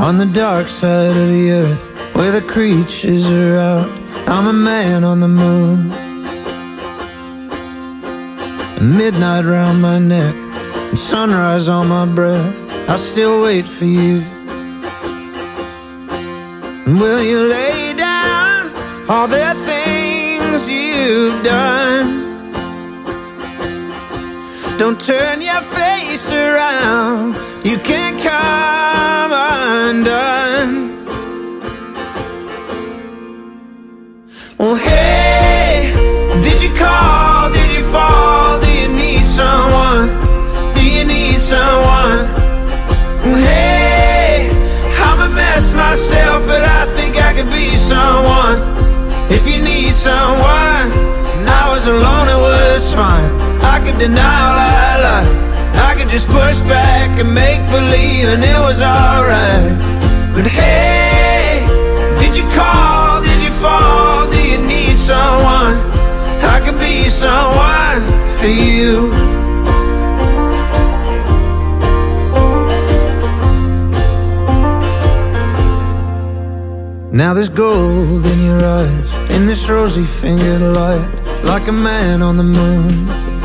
on the dark side of the earth, where the creatures are out. I'm a man on the moon. Midnight round my neck and sunrise on my breath, I still wait for you. And will you lay down all the things you've done? Don't turn your face around, you can't come undone. Oh hey, did you call, did you fall, do you need someone, do you need someone? Oh hey, I'm a mess myself, but I think I could be someone. If you need someone, and I was alone it was fine. I could deny all I like, I could just push back and make believe and it was alright. But hey, did you call, did you fall, do you need someone? I could be someone for you. Now there's gold in your eyes, in this rosy fingered light, like a man on the moon.